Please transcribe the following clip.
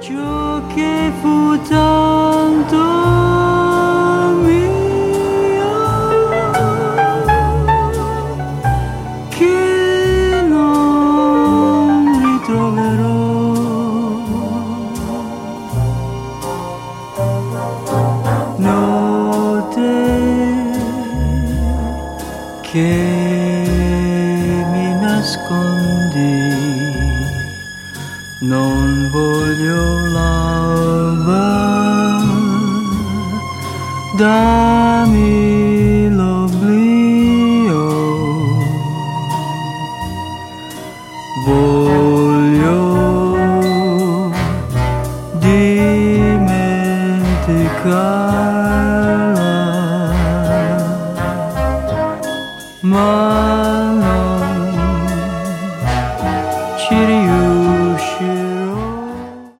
ciò che fu tanto mio che non ritroverò. Notte che mi nascondi, non voglio l'alba, dammi l'oblio, voglio dimenticarla, ma